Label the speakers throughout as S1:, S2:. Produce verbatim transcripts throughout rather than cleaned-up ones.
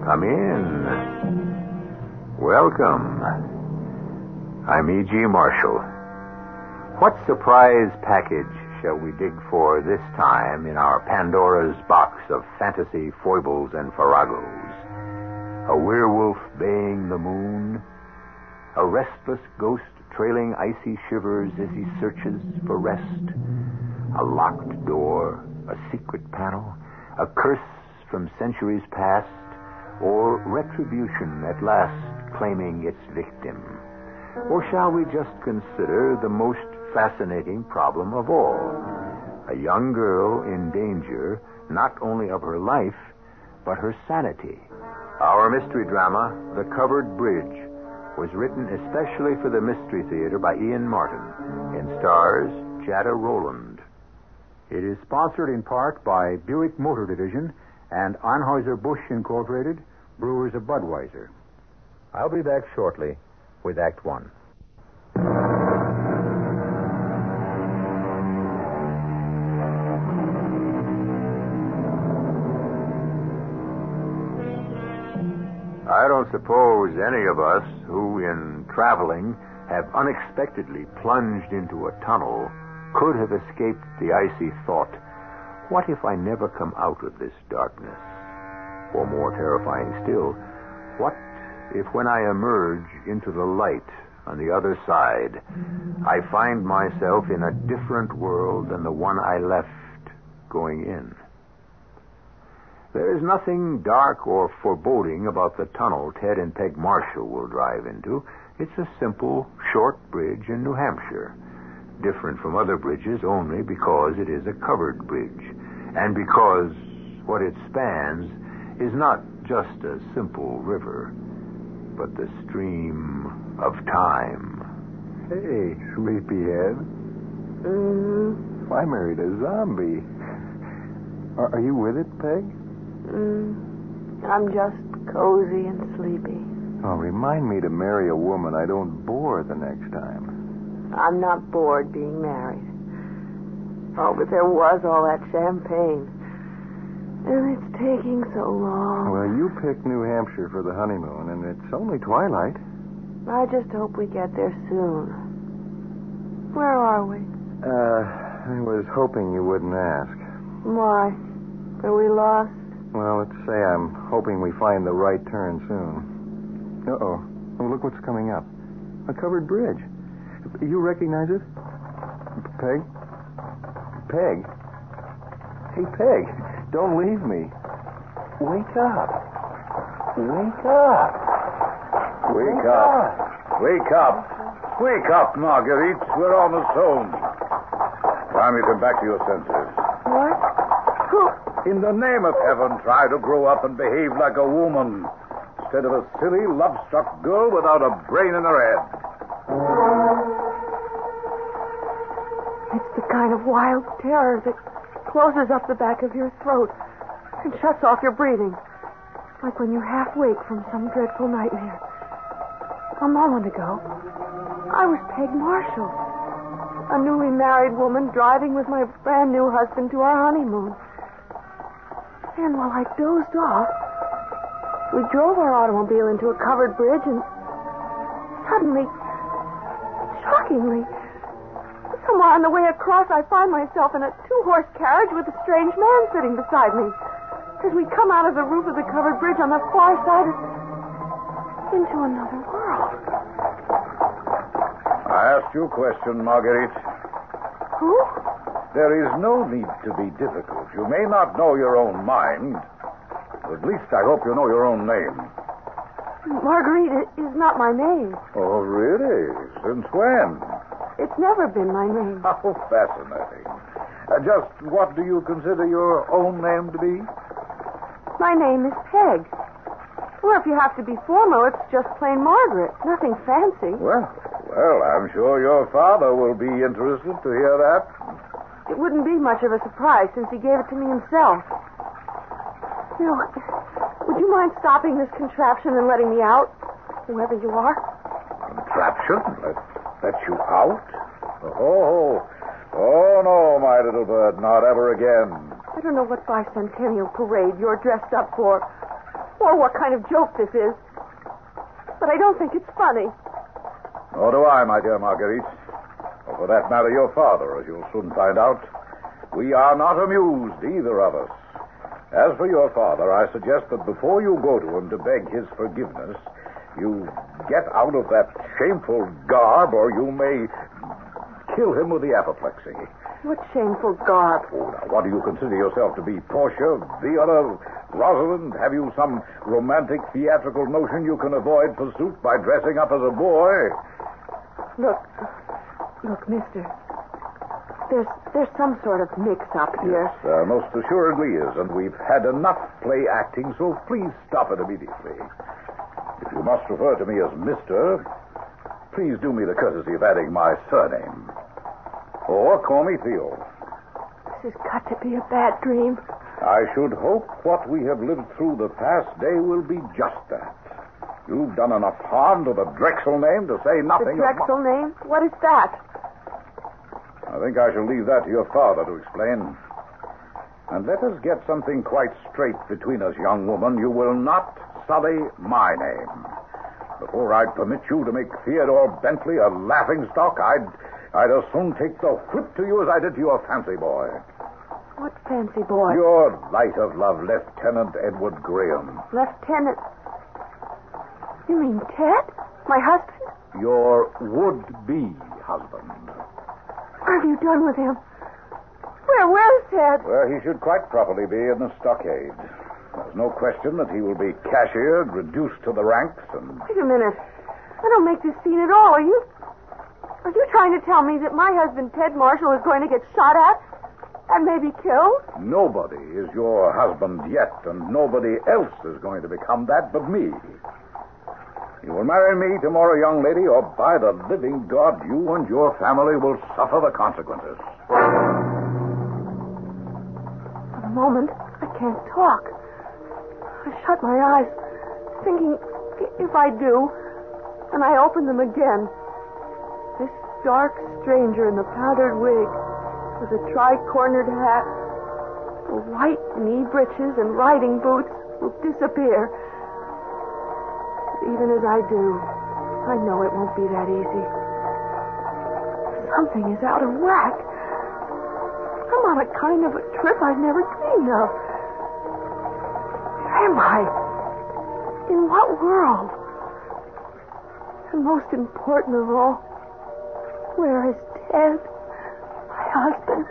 S1: Come in. Welcome. I'm E G. Marshall. What surprise package shall we dig for this time in our Pandora's box of fantasy foibles and farragos? A werewolf baying the moon? A restless ghost trailing icy shivers as he searches for rest? A locked door? A secret panel? A curse from centuries past? Or retribution at last claiming its victim? Or shall we just consider the most fascinating problem of all? A young girl in danger, not only of her life, but her sanity. Our mystery drama, The Covered Bridge, was written especially for the Mystery Theater by Ian Martin and stars Jada Rowland. It is sponsored in part by Buick Motor Division and Anheuser-Busch Incorporated, Brewers of Budweiser. I'll be back shortly with Act One. I don't suppose any of us who, in traveling, have unexpectedly plunged into a tunnel could have escaped the icy thought, what if I never come out of this darkness? Or more terrifying still, what if when I emerge into the light on the other side, I find myself in a different world than the one I left going in? There is nothing dark or foreboding about the tunnel Ted and Peg Marshall will drive into. It's a simple, short bridge in New Hampshire. Different from other bridges only because it is a covered bridge, and because what it spans is not just a simple river, but the stream of time. Hey, sleepyhead.
S2: Mm.
S1: I married a zombie. Are, are you with it, Peg?
S2: Mm. I'm just cozy and sleepy.
S1: Oh, remind me to marry a woman I don't bore the next time.
S2: I'm not bored being married. Oh, but there was all that champagne. And it's taking so long.
S1: Well, you picked New Hampshire for the honeymoon, and it's only twilight.
S2: I just hope we get there soon. Where are we?
S1: Uh, I was hoping you wouldn't ask.
S2: Why? Are we lost?
S1: Well, let's say I'm hoping we find the right turn soon. Uh-oh. Oh, look what's coming up. A covered bridge. You recognize it? Peg? Peg? Hey, Peg, don't leave me. Wake up. Wake up.
S3: Wake up. Wake up. Wake up, Marguerite. We're almost home. Time you come back to your senses.
S2: What? Who?
S3: In the name of heaven, try to grow up and behave like a woman instead of a silly, love-struck girl without a brain in her head.
S2: It's the kind of wild terror that closes up the back of your throat and shuts off your breathing. Like when you're half awake from some dreadful nightmare. A moment ago, I was Peg Marshall, a newly married woman driving with my brand new husband to our honeymoon. And while I dozed off, we drove our automobile into a covered bridge and suddenly, shockingly, somewhere on the way across, I find myself in a two-horse carriage with a strange man sitting beside me. As we come out of the roof of the covered bridge on the far side of... into another world.
S3: I asked you a question, Marguerite.
S2: Who?
S3: There is no need to be difficult. You may not know your own mind. At least I hope you know your own name.
S2: Marguerite is not my name.
S3: Oh, really? Since when?
S2: It's never been my name.
S3: How fascinating. Uh, just what do you consider your own name to be?
S2: My name is Peg. Or if you have to be formal, it's just plain Margaret. Nothing fancy.
S3: Well, well, I'm sure your father will be interested to hear that.
S2: It wouldn't be much of a surprise since he gave it to me himself. You know, would you mind stopping this contraption and letting me out? Whoever you are.
S3: Contraption? Let, let you out? Oh, oh, no, my little bird, not ever again.
S2: I don't know what bicentennial parade you're dressed up for, or what kind of joke this is. But I don't think it's funny.
S3: Nor do I, my dear Marguerite. Or for that matter, your father, as you'll soon find out. We are not amused, either of us. As for your father, I suggest that before you go to him to beg his forgiveness, you get out of that shameful garb, or you may kill him with the apoplexy.
S2: What shameful garb?
S3: Oh, now, what do you consider yourself to be? Portia, Viola, Rosalind? Have you some romantic theatrical notion you can avoid pursuit by dressing up as a boy?
S2: Look, look, mister. There's there's some sort of mix-up here.
S3: Yes, uh, most assuredly is, and we've had enough play acting, so please stop it immediately. If you must refer to me as Mister, please do me the courtesy of adding my surname. Or call me Theo.
S2: This has got to be a bad dream.
S3: I should hope what we have lived through the past day will be just that. You've done enough harm to the Drexel name to say nothing
S2: The Drexel
S3: of...
S2: name? What is that?
S3: I think I shall leave that to your father to explain. And let us get something quite straight between us, young woman. You will not sully my name. Before I'd permit you to make Theodore Bentley a laughingstock, I'd, I'd as soon take the whip to you as I did to your fancy boy.
S2: What fancy boy?
S3: Your light of love, Lieutenant Edward Graham.
S2: Lieutenant... You mean Ted? My husband?
S3: Your would-be husband.
S2: Are you done with him? Where, where's Ted?
S3: Well, he should quite properly be in the stockade. There's no question that he will be cashiered, reduced to the ranks, and...
S2: Wait a minute. I don't make this scene at all. Are you... Are you trying to tell me that my husband, Ted Marshall, is going to get shot at and maybe killed?
S3: Nobody is your husband yet, and nobody else is going to become that but me. You will marry me tomorrow, young lady, or by the living God, you and your family will suffer the consequences.
S2: For the moment, I can't talk. I shut my eyes, thinking, if I do, and I open them again, this dark stranger in the powdered wig, with a tri-cornered hat, the white knee breeches and riding boots will disappear. Even as I do, I know it won't be that easy. Something is out of whack. I'm on a kind of a trip I've never dreamed of. Where am I? In what world? And most important of all, where is Ted, my husband?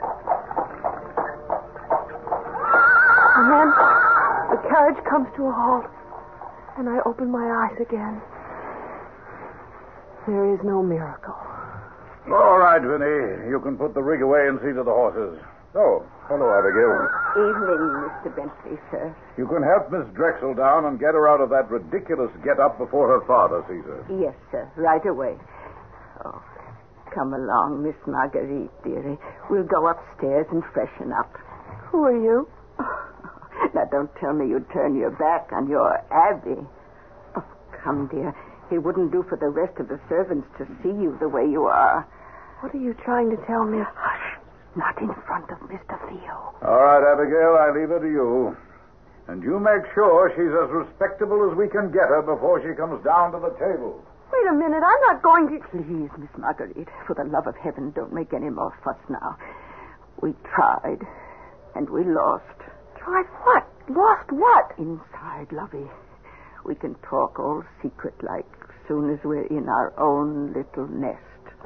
S2: And then the carriage comes to a halt. And I open my eyes again. There is no miracle.
S3: All right, Vinny. You can put the rig away and see to the horses. Oh, hello, Abigail.
S4: Evening, Mister Bentley, sir.
S3: You can help Miss Drexel down and get her out of that ridiculous get-up before her father sees her.
S4: Yes, sir. Right away. Oh, come along, Miss Marguerite, dearie. We'll go upstairs and freshen up.
S2: Who are you?
S4: Now, don't tell me you'd turn your back on your Abby. Oh, come, dear. It wouldn't do for the rest of the servants to see you the way you are.
S2: What are you trying to tell me?
S4: Hush. Not in front of Mister Theo.
S3: All right, Abigail, I leave her to you. And you make sure she's as respectable as we can get her before she comes down to the table.
S2: Wait a minute. I'm not going to...
S4: Please, Miss Marguerite, for the love of heaven, don't make any more fuss now. We tried, and we lost.
S2: Tried what? Lost what?
S4: Inside, lovey. We can talk all secret-like soon as we're in our own little nest.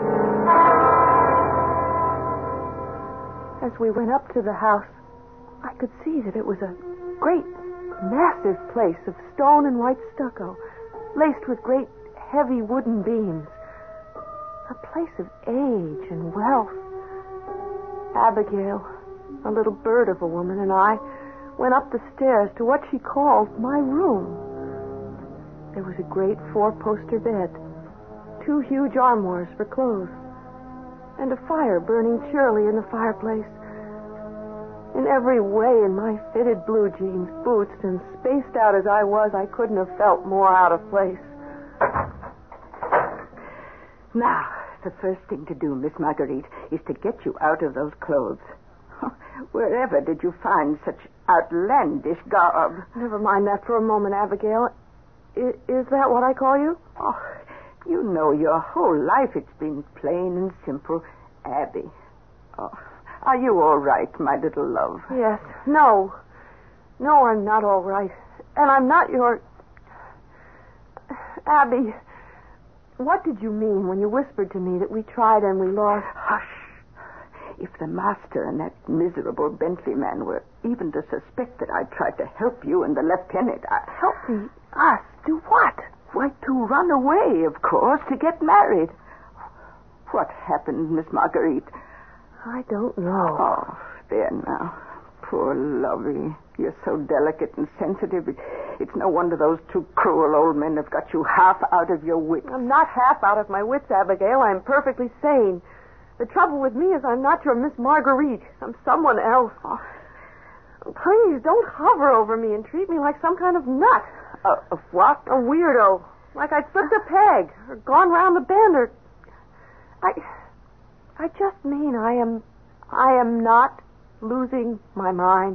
S2: As we went up to the house, I could see that it was a great, massive place of stone and white stucco, laced with great, heavy wooden beams. A place of age and wealth. Abigail, a little bird of a woman, and I went up the stairs to what she called my room. There was a great four-poster bed, two huge armoires for clothes, and a fire burning cheerily in the fireplace. In every way, in my fitted blue jeans, boots, and spaced out as I was, I couldn't have felt more out of place.
S4: Now, the first thing to do, Miss Marguerite, is to get you out of those clothes. Wherever did you find such outlandish garb?
S2: Never mind that for a moment, Abigail. I- is that what I call you?
S4: Oh, you know your whole life it's been plain and simple. Abby. Oh, are you all right, my little love?
S2: Yes. No. No, I'm not all right. And I'm not your... Abby, what did you mean when you whispered to me that we tried and we lost?
S4: Hush. If the master and that miserable Bentley man were even to suspect that I tried to help you and the lieutenant, I...
S2: Help me? Us? Do what?
S4: Why, to run away, of course, to get married. What happened, Miss Marguerite?
S2: I don't know.
S4: Oh, there now. Poor Lovey. You're so delicate and sensitive. It's no wonder those two cruel old men have got you half out of your wits.
S2: I'm not half out of my wits, Abigail. I'm perfectly sane. The trouble with me is I'm not your Miss Marguerite. I'm someone else. Oh. Please, don't hover over me and treat me like some kind of nut.
S4: Uh, of what?
S2: A weirdo. Like I'd slipped a peg or gone round the bend or... I... I just mean I am... I am not losing my mind.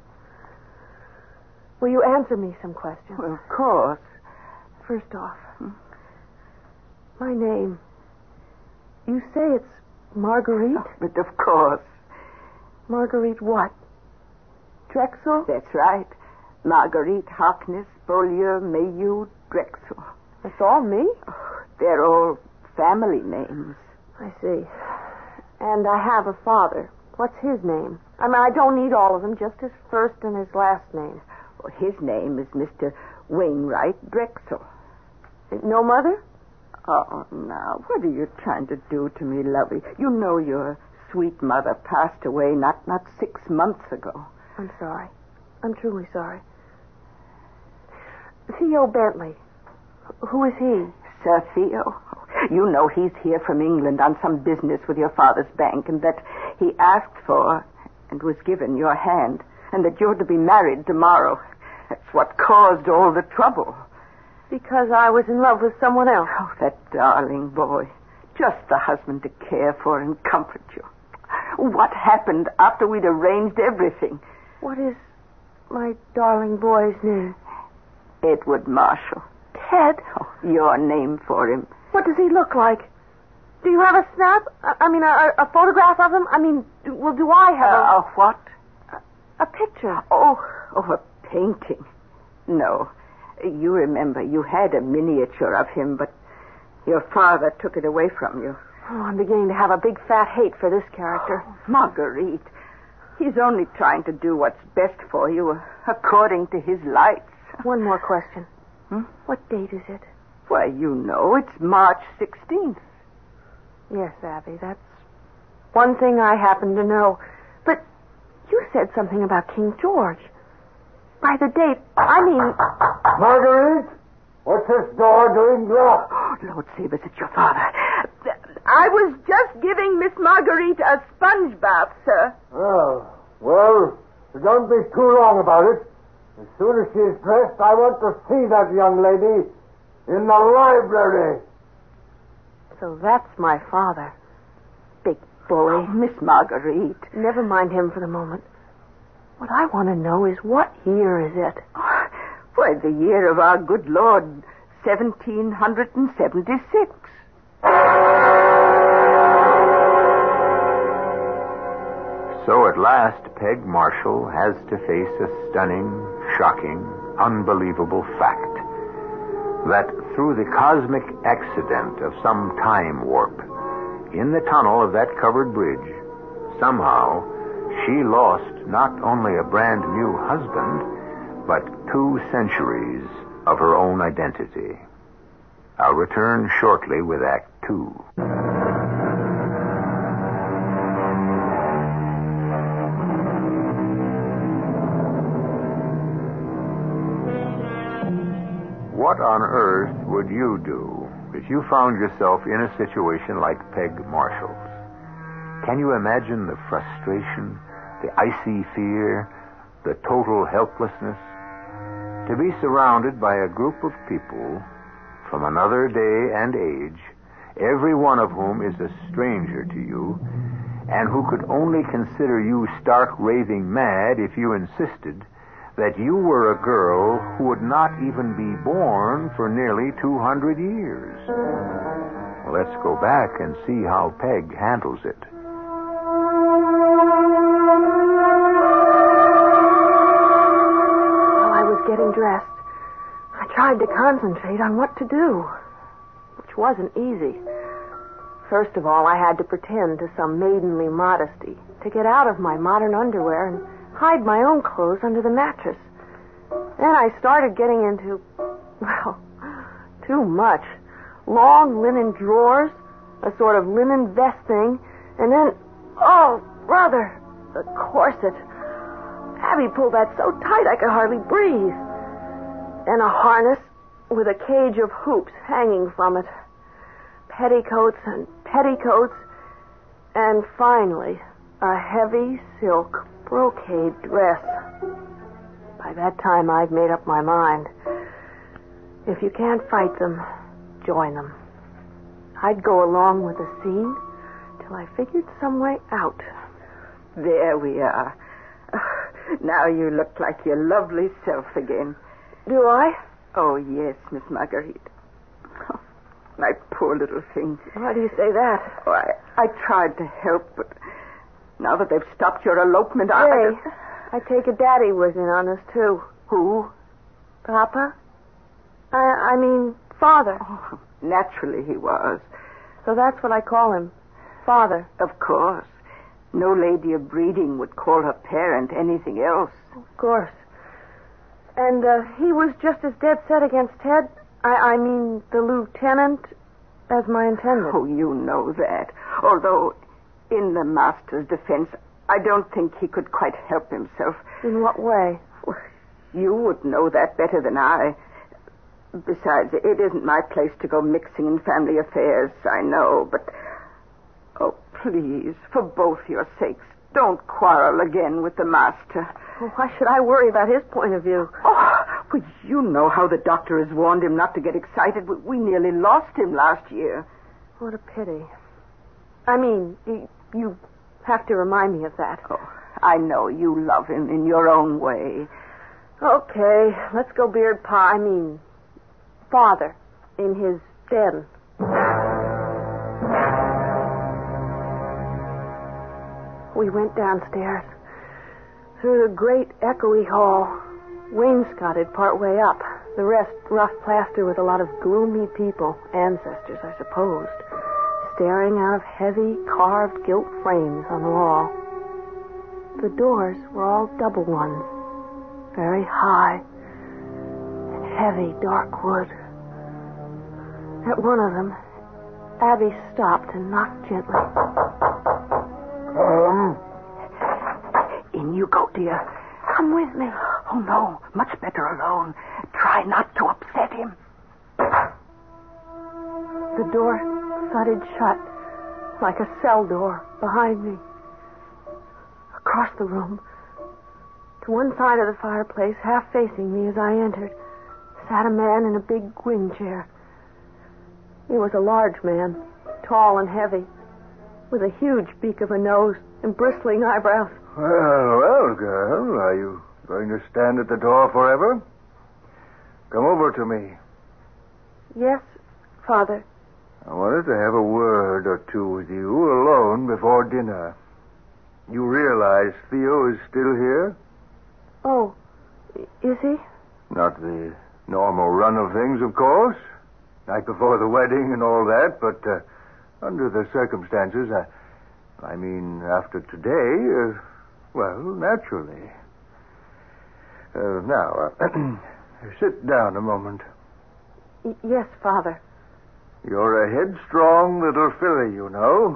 S2: Will you answer me some questions?
S4: Well, of course.
S2: First off, hmm? my name. You say it's Marguerite?
S4: Oh, but of course.
S2: Marguerite what? Drexel?
S4: That's right. Marguerite Harkness, Beaulieu, Mayhew, Drexel.
S2: That's all me?
S4: Oh, they're all family names.
S2: I see. And I have a father. What's his name? I mean, I don't need all of them, just his first and his last name.
S4: Well, his name is Mister Wainwright Drexel.
S2: No mother?
S4: Oh, now, what are you trying to do to me, lovey? You know your sweet mother passed away not, not six months ago.
S2: I'm sorry. I'm truly sorry. Theo Bentley. Who is he?
S4: Sir Theo. You know he's here from England on some business with your father's bank, and that he asked for and was given your hand, and that you're to be married tomorrow. That's what caused all the trouble.
S2: Because I was in love with someone else.
S4: Oh, that darling boy. Just the husband to care for and comfort you. What happened after we'd arranged everything?
S2: What is my darling boy's name?
S4: Edward Marshall.
S2: Ted?
S4: Oh, your name for him.
S2: What does he look like? Do you have a snap? I, I mean, a, a photograph of him? I mean, do, well, do I have
S4: uh,
S2: a...
S4: A what?
S2: A, a picture.
S4: Oh, oh, a painting. No. You remember, you had a miniature of him, but your father took it away from you.
S2: Oh, I'm beginning to have a big fat hate for this character.
S4: Oh, Marguerite, he's only trying to do what's best for you, according to his lights.
S2: One more question.
S4: Hmm?
S2: What date is it?
S4: Why, you know, it's March sixteenth.
S2: Yes, Abby, that's one thing I happen to know. But you said something about King George. By the date, I mean...
S5: Marguerite, what's this door doing locked?
S4: Oh, Lord save us, it's your father. I was just giving Miss Marguerite a sponge bath, sir.
S5: Oh, well, don't be too long about it. As soon as she's dressed, I want to see that young lady in the library.
S2: So that's my father. Big bully.
S4: Oh, Miss Marguerite.
S2: Never mind him for the moment. What I want to know is what year is it?
S4: Oh, why, the year of our good Lord, seventeen seventy-six.
S1: So at last, Peg Marshall has to face a stunning, shocking, unbelievable fact. That through the cosmic accident of some time warp, in the tunnel of that covered bridge, somehow she lost not only a brand new husband, but two centuries of her own identity. I'll return shortly with Act Two. What on earth would you do if you found yourself in a situation like Peg Marshall's? Can you imagine the frustration, the icy fear, the total helplessness? To be surrounded by a group of people from another day and age, every one of whom is a stranger to you, and who could only consider you stark raving mad if you insisted that you were a girl who would not even be born for nearly two hundred years. Let's go back and see how Peg handles it.
S2: While I was getting dressed, I tried to concentrate on what to do, which wasn't easy. First of all, I had to pretend to some maidenly modesty to get out of my modern underwear and hide my own clothes under the mattress. Then I started getting into, well, too much. Long linen drawers, a sort of linen vest thing, and then, oh, brother, the corset. Abby pulled that so tight I could hardly breathe. Then a harness with a cage of hoops hanging from it. Petticoats and petticoats, and finally, a heavy silk brocade dress. By that time, I'd made up my mind. If you can't fight them, join them. I'd go along with the scene till I figured some way out.
S4: There we are. Now you look like your lovely self again.
S2: Do I?
S4: Oh, yes, Miss Marguerite. Oh, my poor little thing.
S2: Why do you say that?
S4: Oh, I, I tried to help, but now that they've stopped your elopement, I...
S2: Hey, I take it Daddy was in on this, too.
S4: Who?
S2: Papa? I, I mean, Father.
S4: Oh, naturally he was.
S2: So that's what I call him. Father.
S4: Of course. No lady of breeding would call her parent anything else.
S2: Of course. And uh, he was just as dead set against Ted, I, I mean the lieutenant, as my intended.
S4: Oh, you know that. Although, in the master's defense, I don't think he could quite help himself.
S2: In what way?
S4: Well, you would know that better than I. Besides, it isn't my place to go mixing in family affairs, I know, but... Oh, please, for both your sakes, don't quarrel again with the master.
S2: Well, why should I worry about his point of view?
S4: Oh, well, you know how the doctor has warned him not to get excited. We, we nearly lost him last year.
S2: What a pity. I mean, you, you have to remind me of that.
S4: Oh, I know you love him in your own way.
S2: Okay, let's go beard Pa, I mean, Father, in his den. We went downstairs, through the great echoey hall, wainscoted part way up, the rest rough plaster with a lot of gloomy people, ancestors, I supposed, staring out of heavy, carved gilt frames on the wall. The doors were all double ones, very high, and heavy, dark wood. At one of them, Abby stopped and knocked gently.
S5: Come.
S4: In you go, dear.
S2: Come with me.
S4: Oh, no. Much better alone. Try not to upset him.
S2: The door thudded shut, like a cell door behind me. Across the room, to one side of the fireplace, half facing me as I entered, sat a man in a big wing chair. He was a large man, tall and heavy, with a huge beak of a nose and bristling eyebrows.
S5: Well, well, girl, are you going to stand at the door forever? Come over to me.
S2: Yes, Father.
S5: I wanted to have a word or two with you alone before dinner. You realize Theo is still here?
S2: Oh, is he?
S5: Not the normal run of things, of course. Night before the wedding and all that, but uh, under the circumstances, I, I mean, after today, uh, well, naturally. Uh, now, uh, sit down a moment.
S2: Y- yes, Father.
S5: You're a headstrong little filly, you know.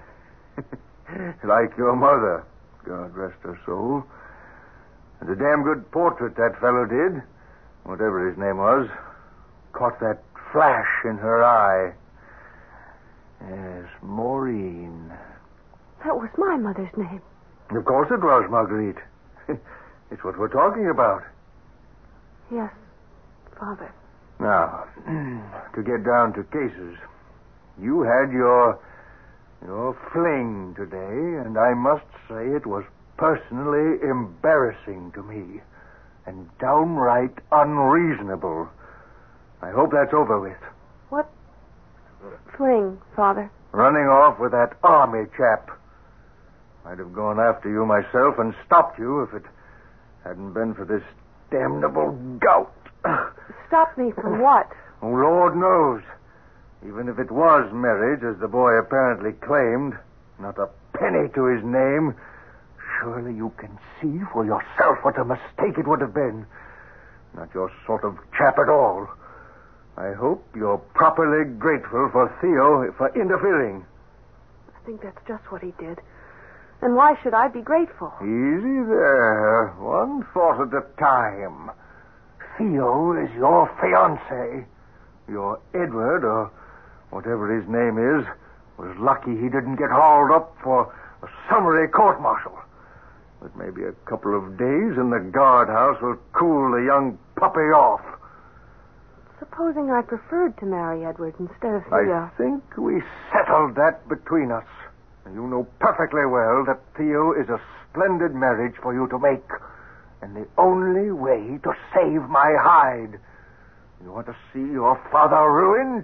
S5: Like your mother, God rest her soul. And a damn good portrait that fellow did, whatever his name was. Caught that flash in her eye. Yes, Maureen.
S2: That was my mother's name.
S5: Of course it was, Marguerite. It's what we're talking about.
S2: Yes, Father.
S5: Now, to get down to cases, you had your Your fling today, and I must say it was personally embarrassing to me and downright unreasonable. I hope that's over with.
S2: What fling, Father?
S5: Running off with that army chap. I'd have gone after you myself and stopped you if it hadn't been for this damnable gout.
S2: Stop me from what?
S5: Oh, Lord knows. Even if it was marriage, as the boy apparently claimed, not a penny to his name, surely you can see for yourself what a mistake it would have been. Not your sort of chap at all. I hope you're properly grateful for Theo for interfering.
S2: I think that's just what he did. And why should I be grateful?
S5: Easy there. One thought at a time. Theo is your fiancé. Your Edward, or whatever his name is, was lucky he didn't get hauled up for a summary court-martial. But maybe a couple of days in the guardhouse will cool the young puppy off.
S2: Supposing I preferred to marry Edward instead of Theo.
S5: I think we settled that between us. And you know perfectly well that Theo is a splendid marriage for you to make. And the only way to save my hide. You want to see your father ruined?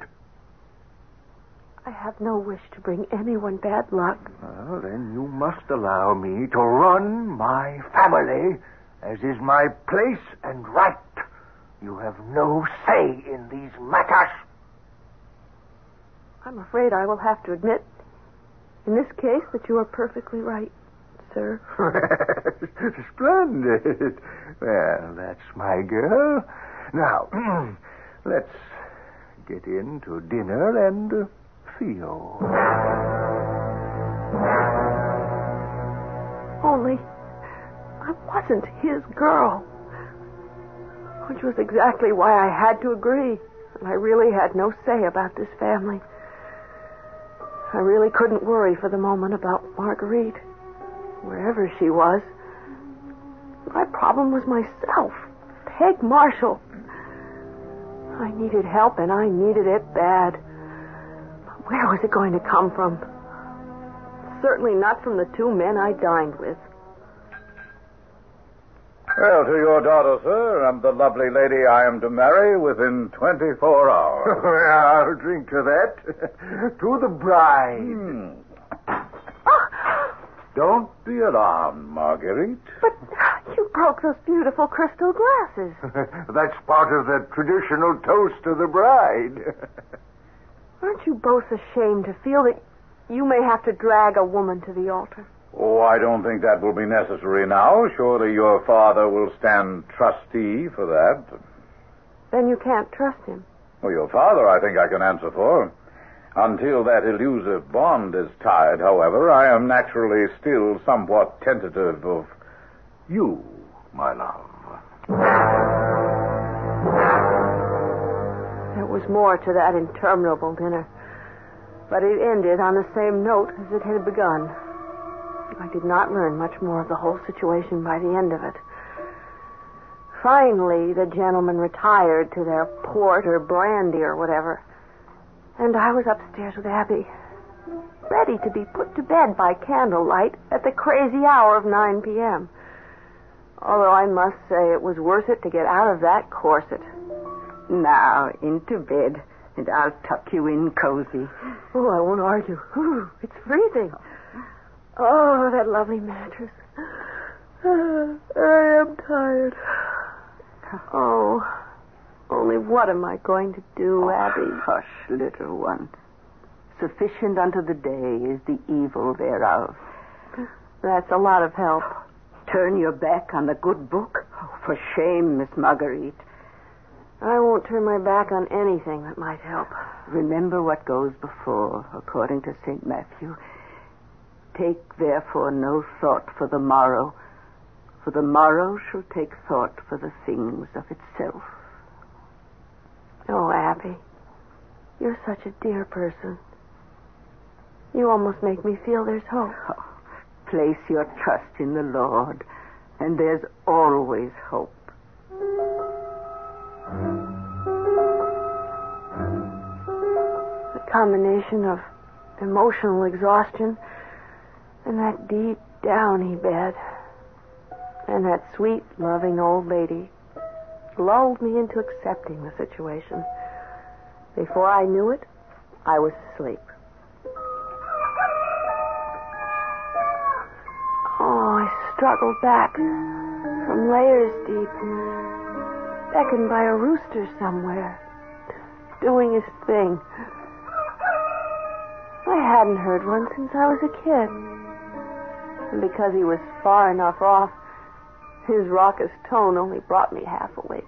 S2: I have no wish to bring anyone bad luck.
S5: Well, then you must allow me to run my family, as is my place and right. You have no say in these matters.
S2: I'm afraid I will have to admit, in this case, that you are perfectly right, sir.
S5: Splendid. Well, that's my girl. Now, let's get into dinner and uh, Theo.
S2: Only, I wasn't his girl. Which was exactly why I had to agree. And I really had no say about this family. I really couldn't worry for the moment about Marguerite, wherever she was. My problem was myself, Peg Marshall. I needed help, and I needed it bad. But where was it going to come from? Certainly not from the two men I dined with.
S3: Well, to your daughter, sir, and the lovely lady I am to marry within twenty-four hours.
S5: I'll drink to that. To the bride.
S3: Hmm. Don't be alarmed, Marguerite.
S2: But you broke those beautiful crystal glasses.
S5: That's part of the traditional toast to the bride.
S2: Aren't you both ashamed to feel that you may have to drag a woman to the altar?
S3: Oh, I don't think that will be necessary now. Surely your father will stand trustee for that.
S2: Then you can't trust him.
S3: Well, your father, I think I can answer for. Until that elusive bond is tied, however, I am naturally still somewhat tentative of you, my love.
S2: There was more to that interminable dinner, but it ended on the same note as it had begun. I did not learn much more of the whole situation by the end of it. Finally, the gentlemen retired to their port or brandy or whatever, and I was upstairs with Abby, ready to be put to bed by candlelight at the crazy hour of nine p.m. Although I must say it was worth it to get out of that corset.
S4: Now, into bed, and I'll tuck you in cozy.
S2: Oh, I won't argue. Ooh, it's freezing. Oh, that lovely mattress. Uh, I am tired. Oh, only what am I going to do, Abby?
S4: Hush, little one. Sufficient unto the day is the evil thereof.
S2: That's a lot of help.
S4: Turn your back on the good book? Oh, for shame, Miss Marguerite.
S2: I won't turn my back on anything that might help.
S4: Remember what goes before, according to Saint Matthew. Take, therefore, no thought for the morrow, for the morrow shall take thought for the things of itself.
S2: Oh, Abby, you're such a dear person. You almost make me feel there's hope.
S4: Oh, place your trust in the Lord, and there's always hope.
S2: The combination of emotional exhaustion, and that deep, downy bed, and that sweet, loving old lady lulled me into accepting the situation. Before I knew it, I was asleep. Oh, I struggled back from layers deep, beckoned by a rooster somewhere, doing his thing. I hadn't heard one since I was a kid. And because he was far enough off, his raucous tone only brought me half awake.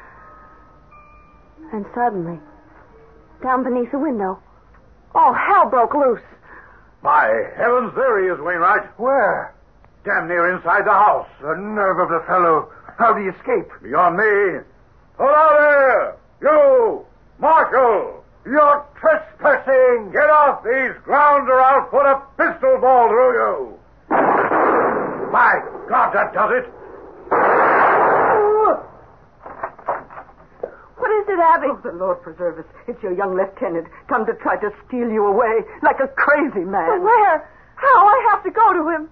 S2: And suddenly, down beneath the window, all hell broke loose.
S3: By heavens, there he is, Wainwright.
S5: Where?
S3: Damn near inside the house.
S5: The nerve of the fellow. How'd he escape?
S3: Beyond me. Hello there! You! Marshal!
S5: You're trespassing!
S3: Get off these grounds or I'll put a pistol ball through you! My God, that does it!
S4: What is it, Abby? Oh, the Lord preserve us. It's your young lieutenant come to try to steal you away like a crazy man.
S2: But where? How? I have to go to him.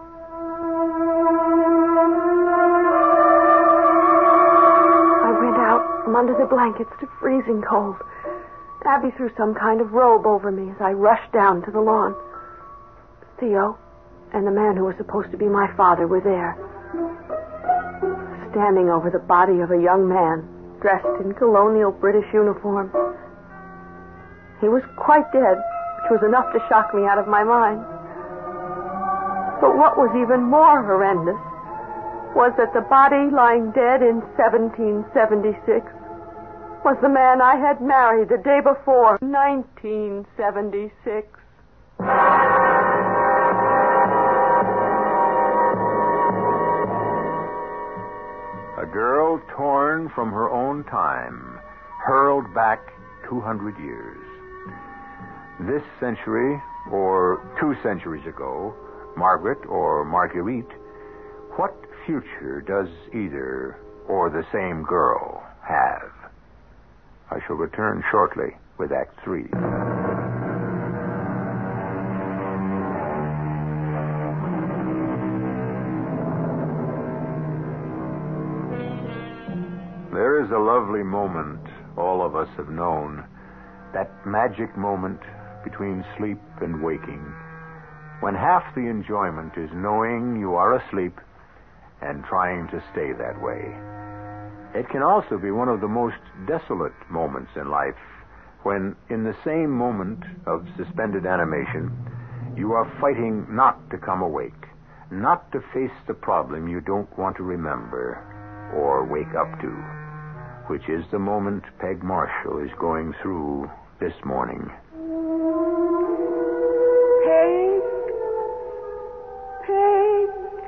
S2: I went out from under the blankets to freezing cold. Abby threw some kind of robe over me as I rushed down to the lawn. Theo and the man who was supposed to be my father were there, standing over the body of a young man dressed in colonial British uniform. He was quite dead, which was enough to shock me out of my mind. But what was even more horrendous was that the body lying dead in seventeen seventy-six was the man I had married the day before, nineteen seventy-six.
S1: A girl torn from her own time, hurled back two hundred years. This century, or two centuries ago, Margaret or Marguerite, what future does either or the same girl have? I shall return shortly with Act Three. There is a lovely moment all of us have known, that magic moment between sleep and waking, when half the enjoyment is knowing you are asleep and trying to stay that way. It can also be one of the most desolate moments in life, when in the same moment of suspended animation, you are fighting not to come awake, not to face the problem you don't want to remember or wake up to, which is the moment Peg Marshall is going through this morning.
S2: Peg, Peg,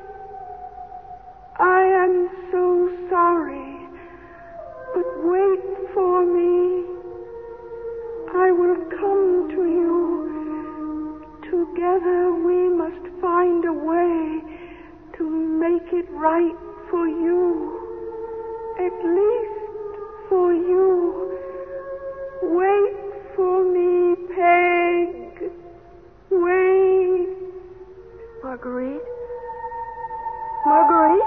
S2: I am so sorry, but wait for me. I will come to you. Together we must find a way to make it right for you. At least for you. Wait for me, Peg. Wait. Marguerite? Marguerite?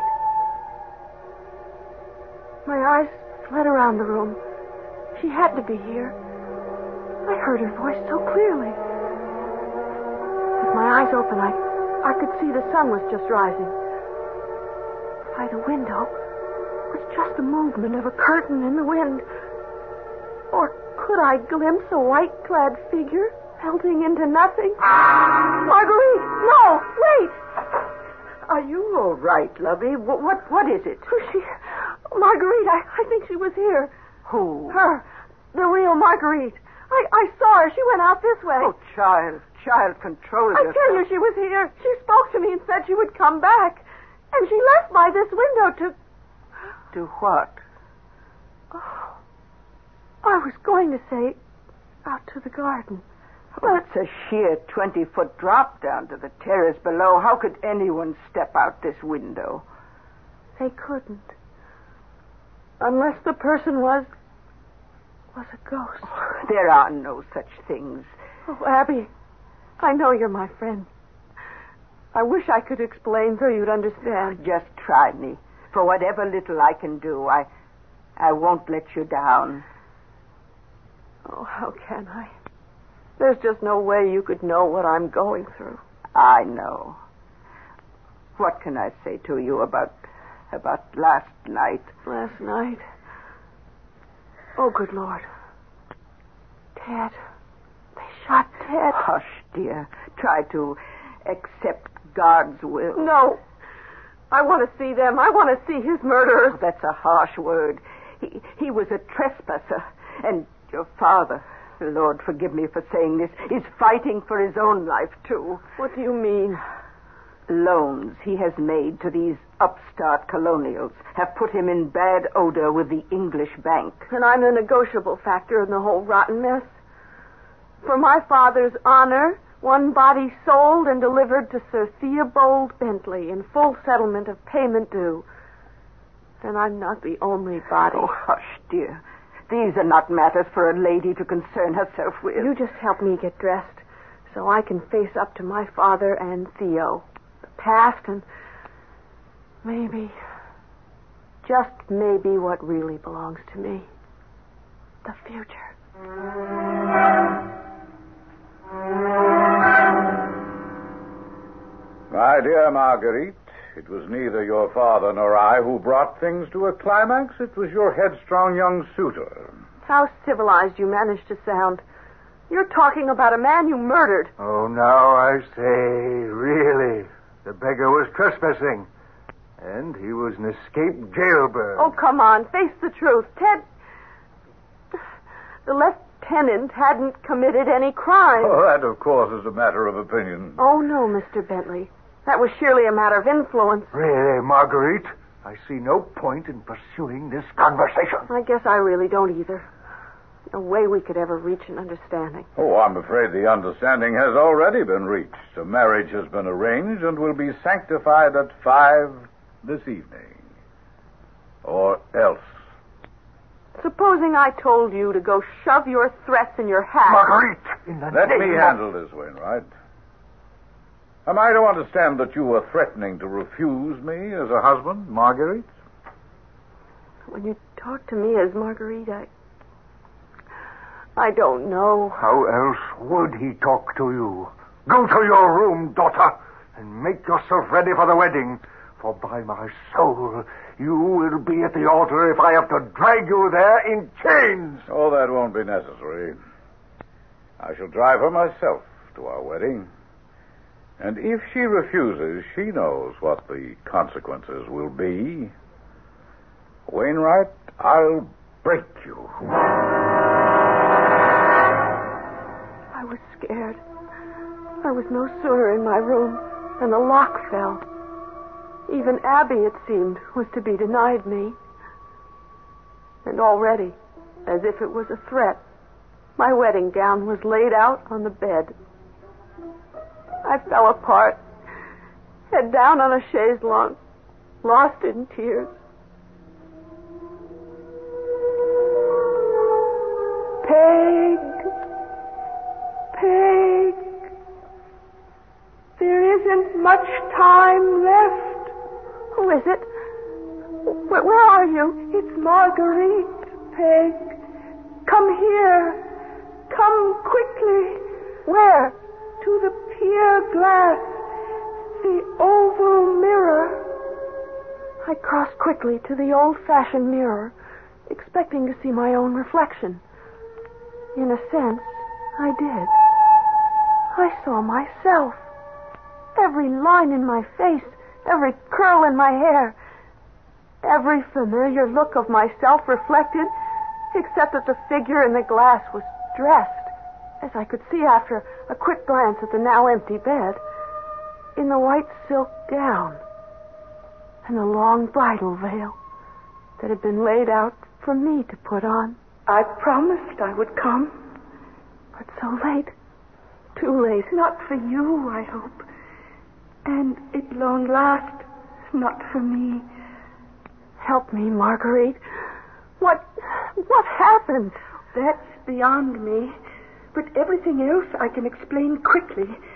S2: My eyes fled around the room. She had to be here. I heard her voice so clearly. With my eyes open, I, I could see the sun was just rising. By the window was just the movement of a curtain in the wind. Or could I glimpse a white-clad figure melting into nothing? Marguerite! No! Wait!
S4: Are you all right, lovey? What, what, what is it?
S2: Oh, she... Marguerite, I, I think she was here.
S4: Who?
S2: Her. The real Marguerite. I, I saw her. She went out this way.
S4: Oh, child. Child, control
S2: I
S4: yourself.
S2: tell you, she was here. She spoke to me and said she would come back. And she left by this window to...
S4: To what?
S2: Oh, I was going to say out to the garden.
S4: Oh, it's a sheer twenty-foot drop down to the terrace below. How could anyone step out this window?
S2: They couldn't. Unless the person was... was a ghost.
S4: Oh, there are no such things.
S2: Oh, Abby, I know you're my friend. I wish I could explain so you'd understand.
S4: Just try me. For whatever little I can do, I, I won't let you down.
S2: Oh, how can I? There's just no way you could know what I'm going through.
S4: I know. What can I say to you about, about last night?
S2: Last night? Oh, good Lord. Ted. They shot Ted.
S4: Hush, dear. Try to accept God's will.
S2: No. I want to see them. I want to see his murderers.
S4: Oh, that's a harsh word. He, he was a trespasser. And your father, Lord forgive me for saying this, is fighting for his own life, too.
S2: What do you mean?
S4: Loans he has made to these upstart colonials have put him in bad odor with the English bank.
S2: And I'm the negotiable factor in the whole rotten mess. For my father's honor, one body sold and delivered to Sir Theobald Bentley in full settlement of payment due. And I'm not the only body.
S4: Oh, hush, dear. These are not matters for a lady to concern herself with.
S2: You just help me get dressed so I can face up to my father and Theo. The past and maybe, just maybe what really belongs to me. The future.
S3: My dear Marguerite, it was neither your father nor I who brought things to a climax. It was your headstrong young suitor.
S2: How civilized you managed to sound. You're talking about a man you murdered.
S5: Oh, now I say, really. The beggar was trespassing. And he was an escaped jailbird.
S2: Oh, come on. Face the truth. Ted... The lieutenant hadn't committed any crime.
S3: Oh, that, of course, is a matter of opinion.
S2: Oh, no, Mister Bentley. That was surely a matter of influence.
S5: Really, Marguerite, I see no point in pursuing this conversation.
S2: I guess I really don't either. No way we could ever reach an understanding.
S3: Oh, I'm afraid the understanding has already been reached. A marriage has been arranged and will be sanctified at five this evening. Or else.
S2: Supposing I told you to go shove your threats in your hat.
S5: Marguerite, in the
S3: Let
S5: name
S3: me
S5: of...
S3: handle this, Wainwright. Am I to understand that you were threatening to refuse me as a husband, Marguerite?
S2: When you talk to me as Marguerite, I... I don't know.
S5: How else would he talk to you? Go to your room, daughter, and make yourself ready for the wedding. For by my soul, you will be at the altar if I have to drag you there in chains.
S3: Oh, that won't be necessary. I shall drive her myself to our wedding. And if she refuses, she knows what the consequences will be. Wainwright, I'll break you.
S2: I was scared. I was no sooner in my room than the lock fell. Even Abby, it seemed, was to be denied me. And already, as if it was a threat, my wedding gown was laid out on the bed. I fell apart, head down on a chaise longue, lost in tears. Peg, Peg, there isn't much time left. Who is it? Where, where are you? It's Marguerite, Peg. Come here. Come quickly. Where? To the pier glass. The oval mirror. I crossed quickly to the old-fashioned mirror, expecting to see my own reflection. In a sense, I did. I saw myself. Every line in my face, every curl in my hair, every familiar look of myself reflected, except that the figure in the glass was dressed, as I could see after a quick glance at the now empty bed, in the white silk gown and the long bridal veil that had been laid out for me to put on. I promised I would come, but so late, too late. Not for you, I hope, and at long last, not for me. Help me, Marguerite. What, what happened? That's beyond me. But everything else I can explain quickly.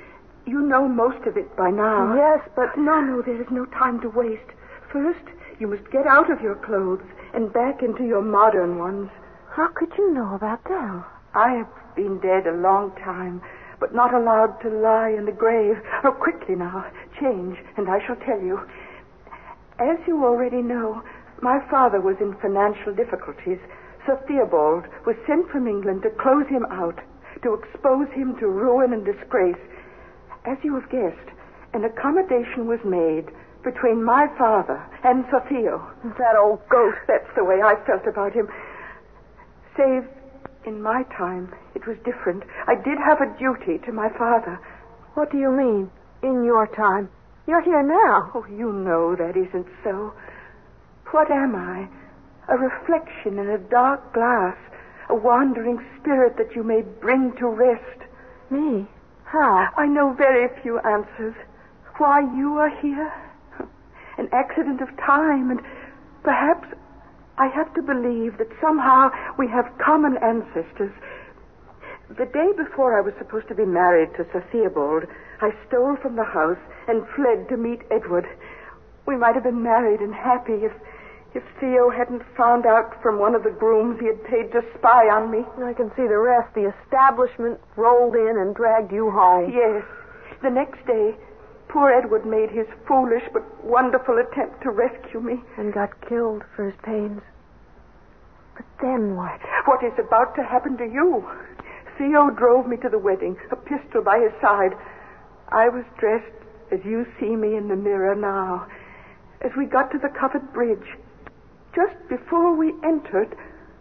S4: You know most of it by now.
S2: Yes, but...
S4: No, no, there is no time to waste. First, you must get out of your clothes and back into your modern ones.
S2: How could you know about them?
S4: I have been dead a long time, but not allowed to lie in the grave. Oh, quickly now. Change, and I shall tell you. As you already know, my father was in financial difficulties. Sir Theobald was sent from England to close him out, to expose him to ruin and disgrace. As you have guessed, an accommodation was made between my father and Sir Theo.
S2: That old goat.
S4: That's the way I felt about him. Save in my time, it was different. I did have a duty to my father.
S2: What do you mean, in your time? You're here now.
S4: Oh, you know that isn't so. What am I? A reflection in a dark glass, a wandering spirit that you may bring to rest.
S2: Me? How?
S4: I know very few answers. Why you are here? An accident of time, and perhaps I have to believe that somehow we have common ancestors. The day before I was supposed to be married to Sir Theobald, I stole from the house and fled to meet Edward. We might have been married and happy if if Theo hadn't found out from one of the grooms he had paid to spy on me.
S2: I can see the rest. The establishment rolled in and dragged you home.
S4: Yes. The next day, poor Edward made his foolish but wonderful attempt to rescue me.
S2: And got killed for his pains. But then what?
S4: What is about to happen to you? Theo drove me to the wedding, a pistol by his side. I was dressed as you see me in the mirror now. As we got to the covered bridge, just before we entered...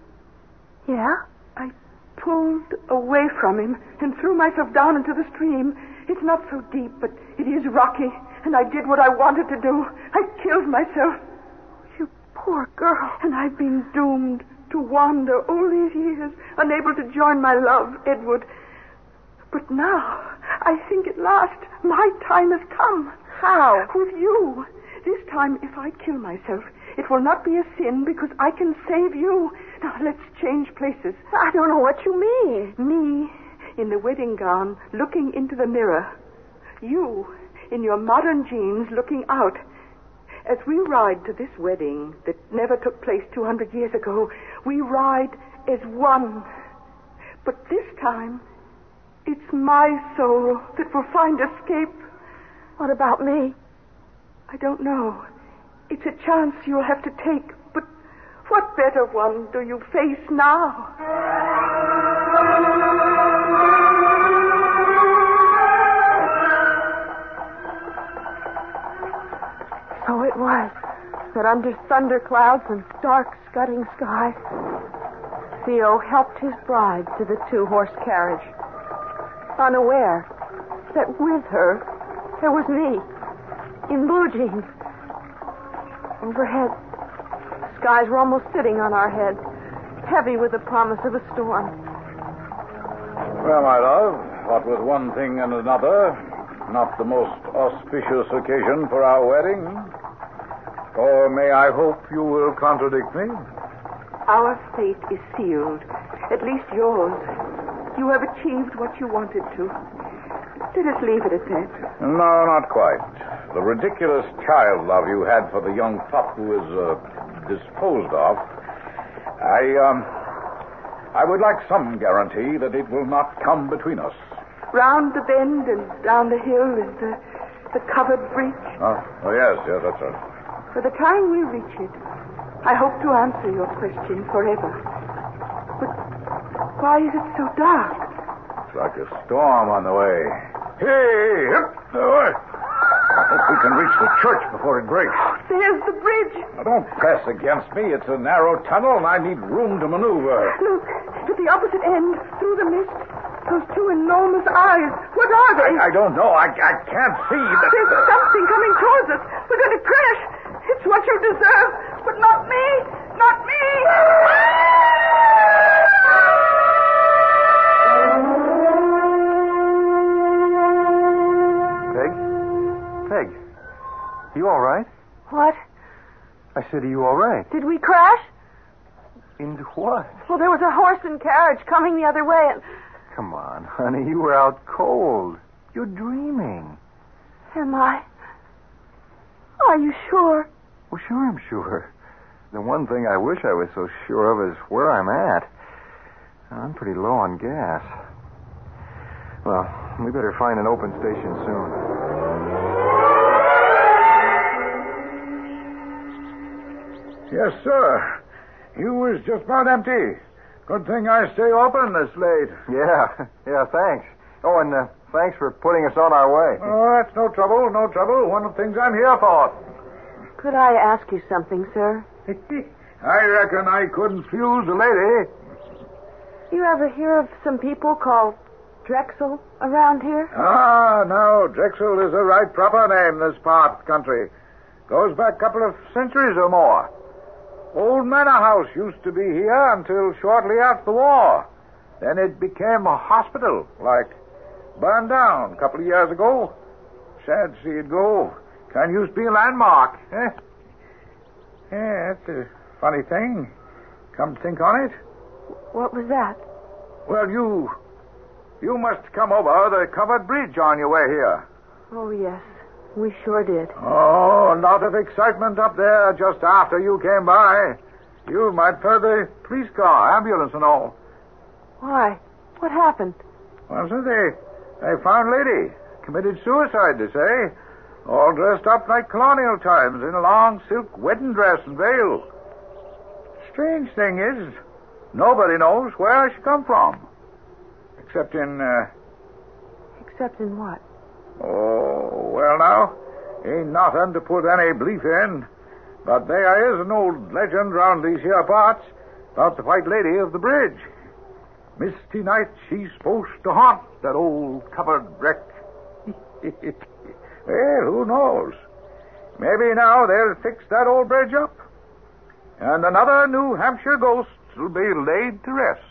S2: Yeah?
S4: I pulled away from him and threw myself down into the stream. It's not so deep, but it is rocky, and I did what I wanted to do. I killed myself.
S2: You poor girl.
S4: And I've been doomed to wander all these years, unable to join my love, Edward. But now, I think at last, my time has come.
S2: How?
S4: With you. This time, if I kill myself, it will not be a sin because I can save you. Now, let's change places.
S2: I don't know what you mean.
S4: Me, in the wedding gown, looking into the mirror. You, in your modern jeans, looking out. As we ride to this wedding that never took place two hundred years ago, we ride as one. But this time, it's my soul that will find escape.
S2: What about me?
S4: I don't know. It's a chance you'll have to take, but what better one do you face now?
S2: So it was that under thunderclouds and dark scudding skies, Theo helped his bride to the two-horse carriage, unaware that with her there was me, in blue jeans. Overhead, the skies were almost sitting on our heads, heavy with the promise of a storm.
S3: Well, my love, what with one thing and another, not the most auspicious occasion for our wedding. Or may I hope you will contradict me?
S4: Our fate is sealed, at least yours. You have achieved what you wanted to. Let us leave it at that.
S3: No, not quite. The ridiculous child love you had for the young pup who is uh, disposed of, I, um, I would like some guarantee that it will not come between us.
S4: Round the bend and down the hill is the, the covered bridge.
S3: Oh, oh yes, yes, that's right.
S4: For the time we reach it, I hope to answer your question forever. But why is it so dark?
S3: It's like a storm on the way. Hey, hip, away. I hope we can reach the church before it breaks.
S4: There's the bridge.
S3: Now, don't press against me. It's a narrow tunnel, and I need room to maneuver.
S4: Look, at the opposite end, through the mist, those two enormous eyes. What are they?
S3: I, I don't know. I, I can't see. The...
S4: There's something coming towards us. We're going to crash. It's what you deserve, but not me. Not me.
S5: Peg? Peg, you all right?
S2: What?
S5: I said, are you all right?
S2: Did we crash?
S5: Into what?
S2: Well, there was a horse and carriage coming the other way, and...
S5: Come on, honey. You were out cold. You're dreaming.
S2: Am I? Are you sure?
S5: Well, sure I'm sure. The one thing I wish I was so sure of is where I'm at. I'm pretty low on gas. Well, we better find an open station soon.
S3: Yes, sir. You was just about empty. Good thing I stay open this late.
S5: Yeah, yeah, thanks. Oh, and uh, thanks for putting us on our way.
S3: Oh, that's no trouble, no trouble. One of the things I'm here for.
S2: Could I ask you something, sir?
S3: I reckon I couldn't fuse a lady.
S2: You ever hear of some people called Drexel around here?
S3: Ah, now, Drexel is a right proper name this part of the country. Goes back a couple of centuries or more. Old Manor House used to be here until shortly after the war. Then it became a hospital, like burned down a couple of years ago. Sad to see it go. Kind of used to be a landmark. Eh? Yeah, that's a funny thing. Come to think on it.
S2: What was that?
S3: Well, you... You must come over the covered bridge on your way here.
S2: Oh, yes. We sure did.
S3: Oh, a lot of excitement up there just after you came by. You might heard the police car, ambulance and all.
S2: Why? What happened?
S3: Well, so they, they found a lady. Committed suicide, they say. All dressed up like colonial times in a long silk wedding dress and veil. Strange thing is, nobody knows where she come from. Except in, uh...
S2: Except in what?
S3: Oh, well now, ain't nothing to put any belief in. But there is an old legend round these here parts about the White Lady of the Bridge. Misty night she's supposed to haunt that old covered wreck. Well, who knows? Maybe now they'll fix that old bridge up. And another New Hampshire ghost will be laid to rest.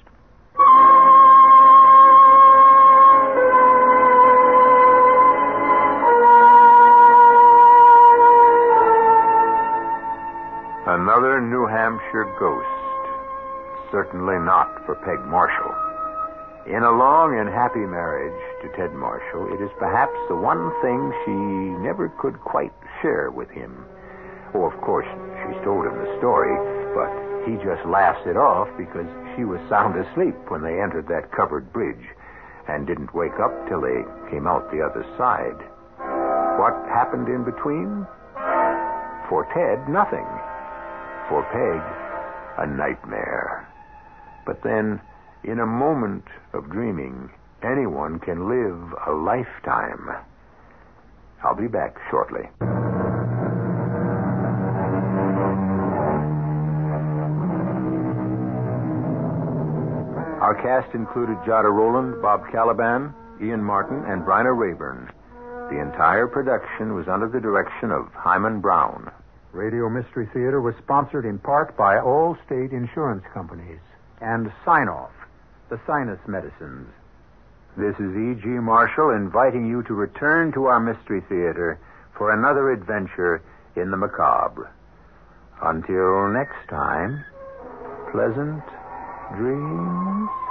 S1: Another New Hampshire ghost. Certainly not for Peg Marshall. In a long and happy marriage to Ted Marshall, it is perhaps the one thing she never could quite share with him. Oh, of course, she's told him the story, but he just laughs it off because she was sound asleep when they entered that covered bridge and didn't wake up till they came out the other side. What happened in between? For Ted, nothing. For Peg, a nightmare. But then, in a moment of dreaming, anyone can live a lifetime. I'll be back shortly. Our cast included Jada Rowland, Bob Caliban, Ian Martin, and Bryna Rayburn. The entire production was under the direction of Hyman Brown.
S6: Radio Mystery Theater was sponsored in part by all state insurance companies and Sign-Off, the sinus medicines.
S1: This is E G. Marshall inviting you to return to our Mystery Theater for another adventure in the macabre. Until next time, pleasant dreams.